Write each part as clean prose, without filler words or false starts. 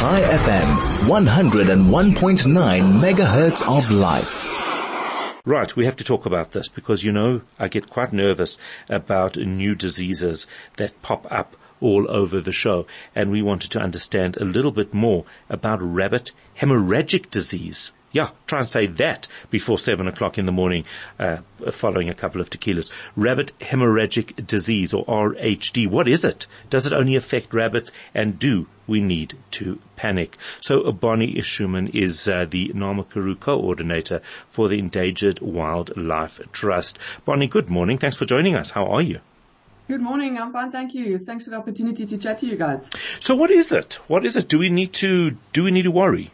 Chai FM, 101.9 megahertz of life. Right, we have to talk about this because, I get quite nervous about new diseases that pop up all over the show. And we wanted to understand a little bit more about rabbit hemorrhagic disease. Yeah, try and say that before 7 o'clock in the morning, following a couple of tequilas. Rabbit hemorrhagic disease, or RHD. What is it? Does it only affect rabbits? And do we need to panic? So Bonnie Ishuman is the Namakuru coordinator for the Endangered Wildlife Trust. Bonnie, good morning. Thanks for joining us. How are you? Good morning. I'm fine, thank you. Thanks for the opportunity to chat to you guys. So what is it? What is it? Do we need to worry?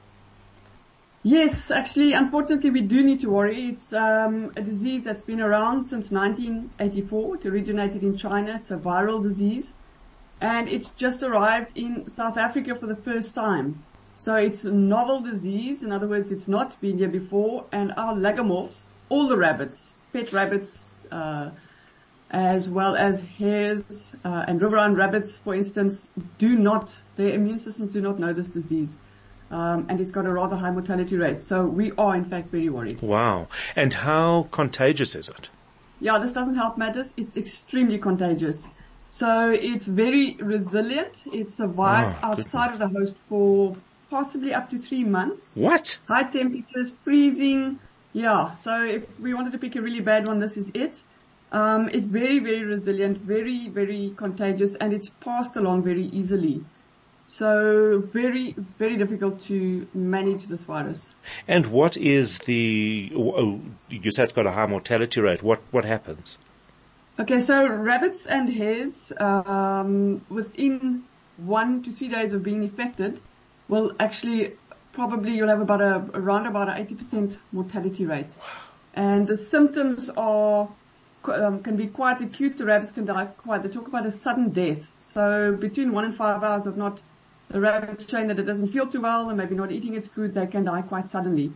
Yes, actually, unfortunately, we do need to worry. It's a disease that's been around since 1984. It originated in China. It's a viral disease. And it's just arrived in South Africa for the first time. So it's a novel disease. In other words, it's not been here before. And our lagomorphs, all the rabbits, pet rabbits, as well as hares and riverine rabbits, for instance, their immune systems do not know this disease. And it's got a rather high mortality rate. So we are, in fact, very worried. Wow. And how contagious is it? Yeah, this doesn't help matters. It's extremely contagious. So it's very resilient. It survives outside of the host for possibly up to 3 months. What? High temperatures, freezing. Yeah, so if we wanted to pick a really bad one, this is it. It's very, very resilient, very, very contagious, and it's passed along very easily. So very, very difficult to manage this virus. And what is you said it's got a high mortality rate. What happens? Okay, so rabbits and hares, within 1 to 3 days of being infected, will actually you'll have around about an 80% mortality rate. And the symptoms can be quite acute. The rabbits can die they talk about a sudden death. So between 1 and 5 hours of the rabbit showing that it doesn't feel too well and maybe not eating its food, they can die quite suddenly.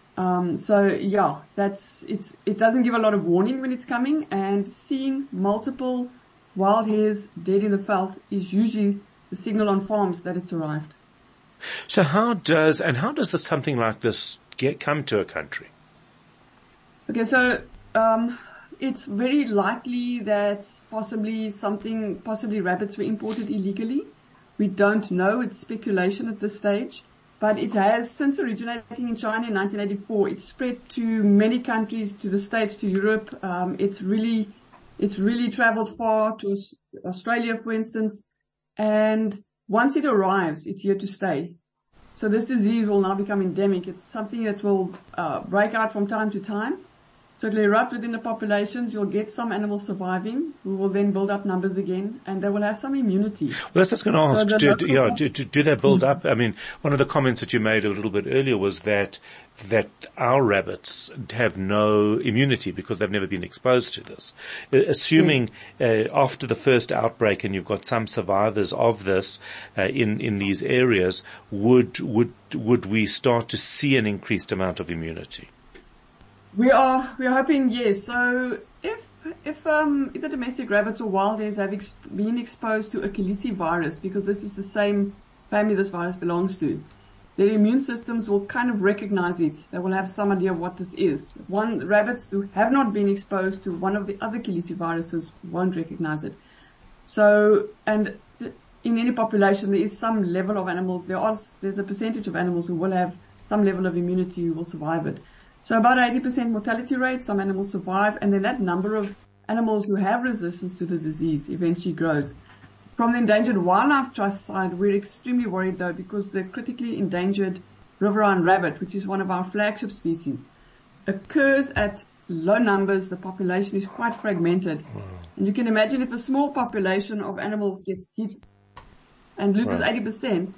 It doesn't give a lot of warning when it's coming, and seeing multiple wild hares dead in the veld is usually the signal on farms that it's arrived. So how does something like this come to a country? Okay, so, it's very likely that possibly rabbits were imported illegally. We don't know. It's speculation at this stage. But it has, since originating in China in 1984, it's spread to many countries, to the States, to Europe. It's really traveled far, to Australia, for instance. And once it arrives, it's here to stay. So this disease will now become endemic. It's something that will break out from time to time. So it'll erupt within the populations. You'll get some animals surviving, who will then build up numbers again, and they will have some immunity. Well, that's what I was going to ask. Do they build up? I mean, one of the comments that you made a little bit earlier was that our rabbits have no immunity because they've never been exposed to this. Assuming after the first outbreak, and you've got some survivors of this in these areas, would we start to see an increased amount of immunity? We are hoping, yes. So if either domestic rabbits or wild hares have been exposed to a calicivirus, because this is the same family this virus belongs to, their immune systems will kind of recognize it. They will have some idea of what this is. Rabbits who have not been exposed to one of the other caliciviruses won't recognize it. So, and in any population, there is some level of animals. There's a percentage of animals who will have some level of immunity, who will survive it. So about 80% mortality rate, some animals survive, and then that number of animals who have resistance to the disease eventually grows. From the Endangered Wildlife Trust side, we're extremely worried though, because the critically endangered riverine rabbit, which is one of our flagship species, occurs at low numbers. The population is quite fragmented. And you can imagine if a small population of animals gets hit and loses 80%,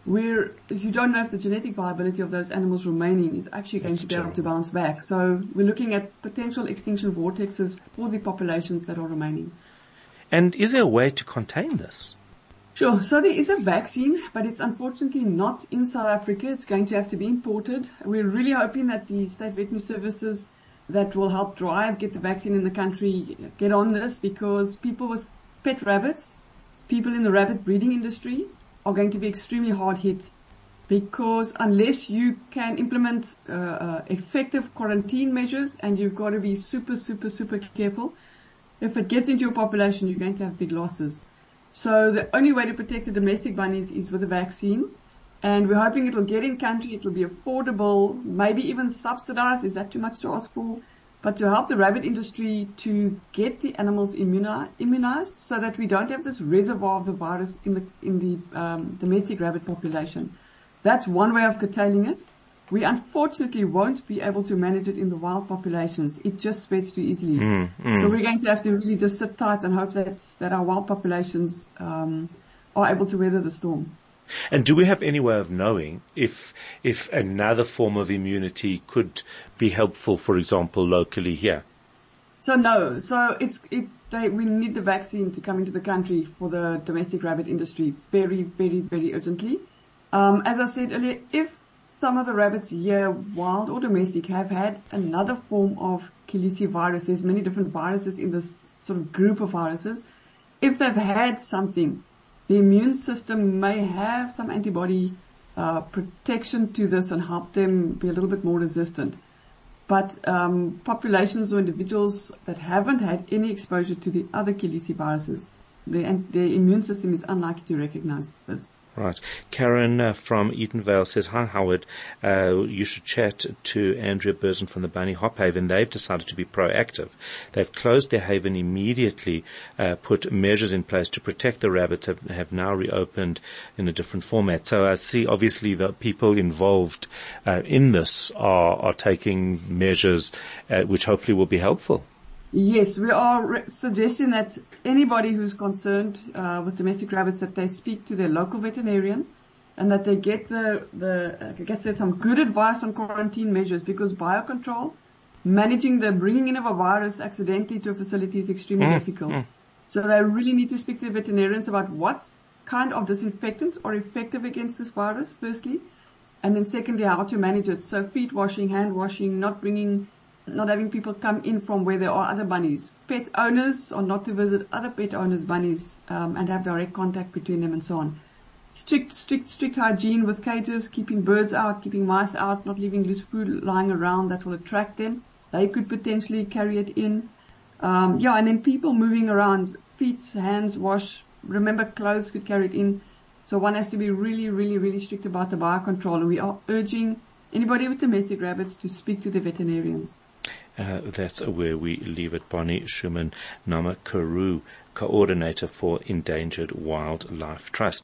you don't know if the genetic viability of those animals remaining is actually going to be able to bounce back. So we're looking at potential extinction vortexes for the populations that are remaining. And is there a way to contain this? Sure. So there is a vaccine, but it's unfortunately not in South Africa. It's going to have to be imported. We're really hoping that the state veterinary services that will help get the vaccine in the country, get on this, because people with pet rabbits, people in the rabbit breeding industry, are going to be extremely hard hit, because unless you can implement effective quarantine measures, and you've got to be super, super, super careful, if it gets into your population, you're going to have big losses. So the only way to protect the domestic bunnies is with a vaccine. And we're hoping it'll get in country, it'll be affordable, maybe even subsidized. Is that too much to ask for? But to help the rabbit industry to get the animals immunized so that we don't have this reservoir of the virus in the domestic rabbit population. That's one way of curtailing it. We unfortunately won't be able to manage it in the wild populations. It just spreads too easily. So we're going to have to really just sit tight and hope that our wild populations are able to weather the storm. And do we have any way of knowing if another form of immunity could be helpful, for example, locally here? So no. So we need the vaccine to come into the country for the domestic rabbit industry very, very, very urgently. As I said earlier, if some of the rabbits here, wild or domestic, have had another form of calicivirus, there's many different viruses in this sort of group of viruses. If they've had something, the immune system may have some antibody protection to this and help them be a little bit more resistant. But populations or individuals that haven't had any exposure to the other caliciviruses, their immune system is unlikely to recognize this. Right. Karen from Edenvale says, hi Howard, you should chat to Andrea Burson from the Bunny Hop Haven. They've decided to be proactive. They've closed their haven immediately, put measures in place to protect the rabbits, have now reopened in a different format. So I see obviously the people involved in this are taking measures which hopefully will be helpful. Yes, we are suggesting that anybody who's concerned with domestic rabbits, that they speak to their local veterinarian and that they get some good advice on quarantine measures, because biocontrol, managing the bringing in of a virus accidentally to a facility is extremely difficult. So they really need to speak to the veterinarians about what kind of disinfectants are effective against this virus, firstly, and then secondly, how to manage it. So feet washing, hand washing, not having people come in from where there are other bunnies. Pet owners are not to visit other pet owners' bunnies and have direct contact between them and so on. Strict hygiene with cages, keeping birds out, keeping mice out, not leaving loose food lying around that will attract them. They could potentially carry it in. And then people moving around, feet, hands, wash. Remember, clothes could carry it in. So one has to be really, really, really strict about the biocontrol. And we are urging anybody with domestic rabbits to speak to the veterinarians. That's where we leave it. Bonnie Schumann Namakuru, Coordinator for Endangered Wildlife Trust.